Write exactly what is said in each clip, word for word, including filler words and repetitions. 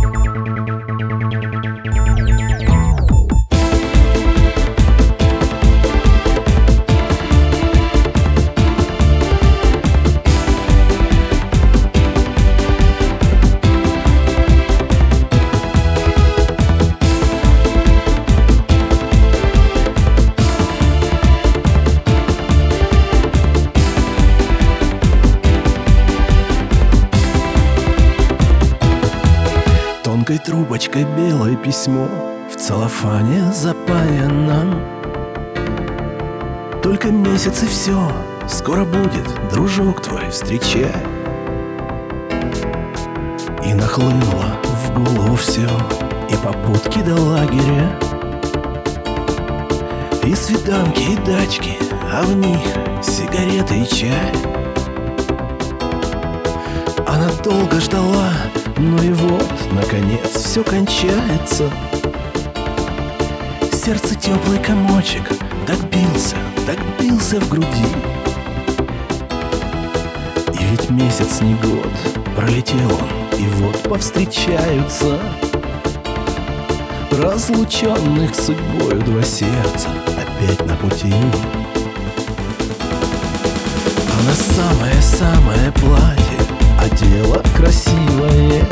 Тонкой трубочкой белое письмо в целлофане запаянном. Только месяц и все, скоро будет, дружок твой, встречай. И нахлынуло в голову все, и попутки до лагеря, и свиданки, и дачки, а в них сигареты и чай. Она долго ждала, ну и вот, наконец, все кончается. Сердце теплый комочек так бился, так бился в груди. И ведь месяц не год, пролетел он, и вот повстречаются. Разлученных судьбою два сердца опять на пути. Она самое-самое платье одела красивое,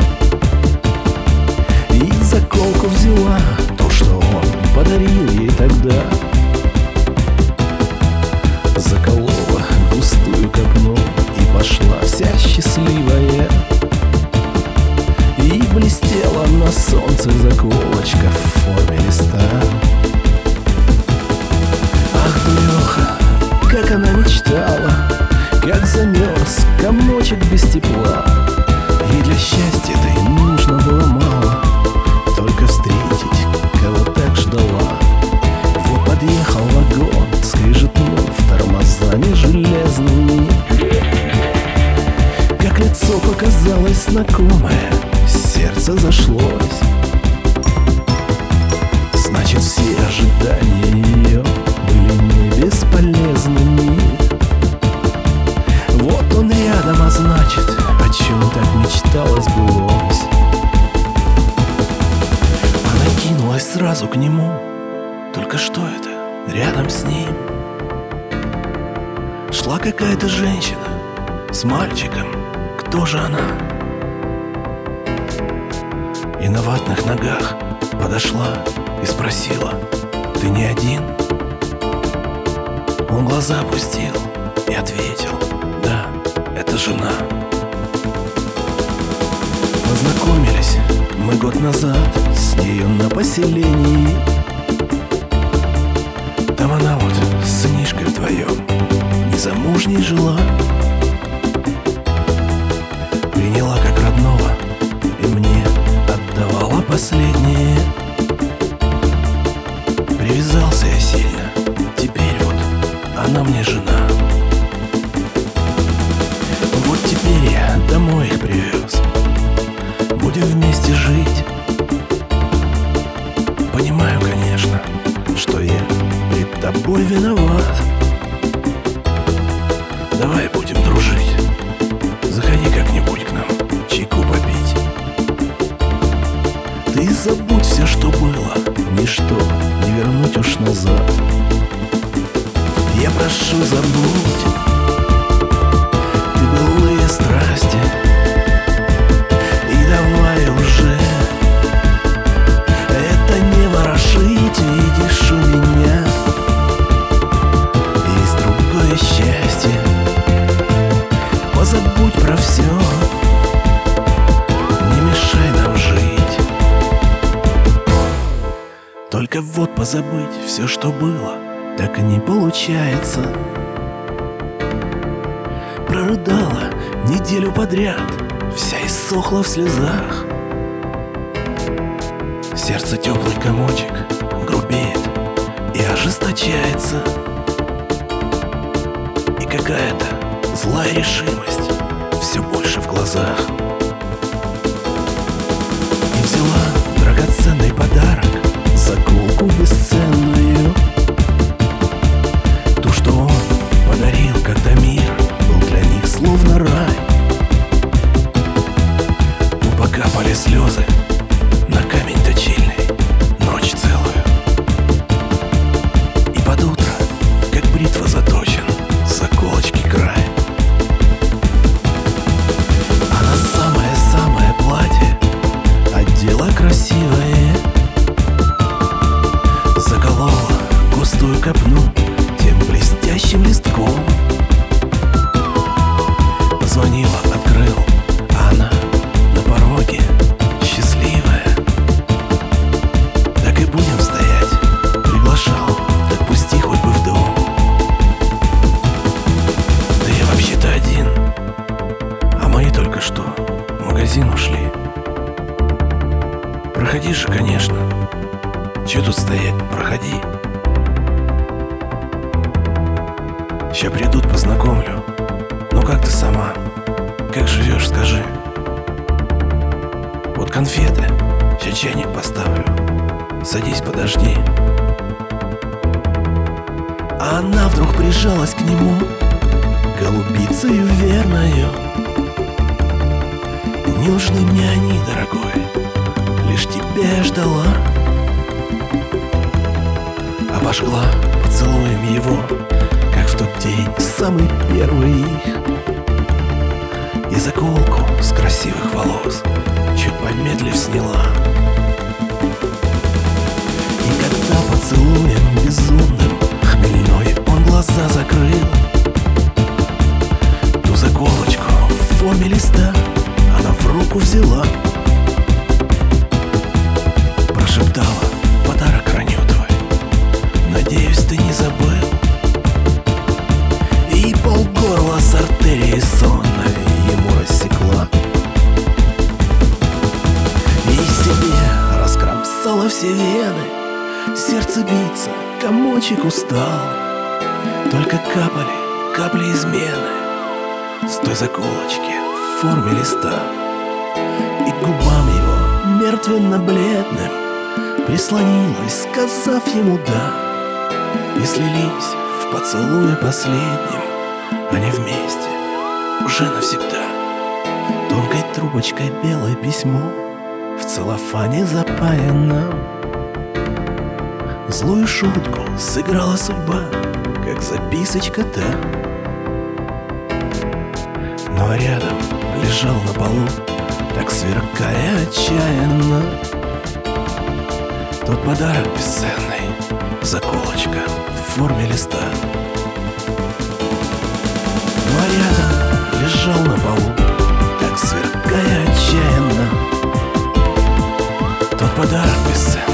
и заколку взяла, то, что он подарил ей тогда. Заколола густую копну и пошла вся счастливая. И блестела на солнце заколочка в форме листа. Ах, дуреха, как она мечтала, как замерз комочек без тепла. И для счастья-то и нужно было мало, только встретить, кого так ждала. Вот подъехал вагон, скрижетнув тормозами железными. Как лицо показалось знакомое, сердце зашлось. Значит, все ожидания ее были не бесполезными. Вот он рядом, а значит, о чем так мечталось, сбылось. Она кинулась сразу к нему. Только что это? Рядом с ним шла какая-то женщина с мальчиком. Кто же она? И на ватных ногах подошла и спросила: ты не один? Он глаза опустил и ответил: да, это жена. Познакомились мы год назад с нею на поселении. Там она вот с сынишкой вдвоем незамужней жила. Приняла как родного и мне отдавала последнее. Привязался я сильно, теперь вот она мне жена. Вот теперь я домой их привез, будем вместе жить. Понимаю, конечно, что я перед тобой виноват. Давай будем дружить, заходи как-нибудь к нам чайку попить. Ты забудь все, что было, ничто не вернуть уж назад. Я прошу, забудь ты былые страсти, и давай уже это не ворошить. Видишь, у меня есть другое счастье. Позабудь про все, не мешай нам жить. Только вот позабыть все, что было, так и не получается. Прорыдала неделю подряд, вся иссохла в слезах. Сердце теплый комочек грубеет и ожесточается. И какая-то злая решимость все больше в глазах. И взяла драгоценный подарок, заколку бесценную, ту, что он подарил, когда мир был для них словно рай. Ну, покапали слезы, камень точильный ночь целую. И под утро, как бритва заточен заколочки край. Она самое-самое платье одела красивое, заколола густую копну тем блестящим листком. Позвонила, открыл, а она на пороге счастливая. Так и будем стоять, приглашал, так пусти хоть бы в дом. Да я вообще-то один, а мои только что в магазин ушли. Проходи же, конечно. Че тут стоять, проходи. Ща придут, познакомлю. Ну как ты сама? Как живешь, скажи. Вот конфеты, ща чайник поставлю. Садись, подожди. А она вдруг прижалась к нему, голубицею верною. Не нужны мне они, дорогой, лишь тебя я ждала. Обожгла поцелуем его, как в тот день самый первый их. И заколку с красивых волос чуть помедлив сняла. И когда поцелуем безумным хмельной он глаза закрыл, ту заколочку в форме листа она в руку взяла. Прошептала: подарок храню твой, надеюсь, ты не забыл. И полгорла с артерией сонной ему рассекла. И себе раскромсала все вены, сердце биться, комочек устал. Только капали капли измены с той заколочки в форме листа. И к губам его мертвенно-бледным прислонилась, сказав ему «да». И слились в поцелуе последнем они вместе уже навсегда. Тонкой трубочкой белое письмо в целлофане запаяно. Злую шутку сыграла судьба, как записочка-то. Но рядом лежал на полу, так сверкая отчаянно, тот подарок бесценный, заколочка в форме листа. Ну а рядом лежал на полу, так сверкая отчаянно, тот подарок бесценный,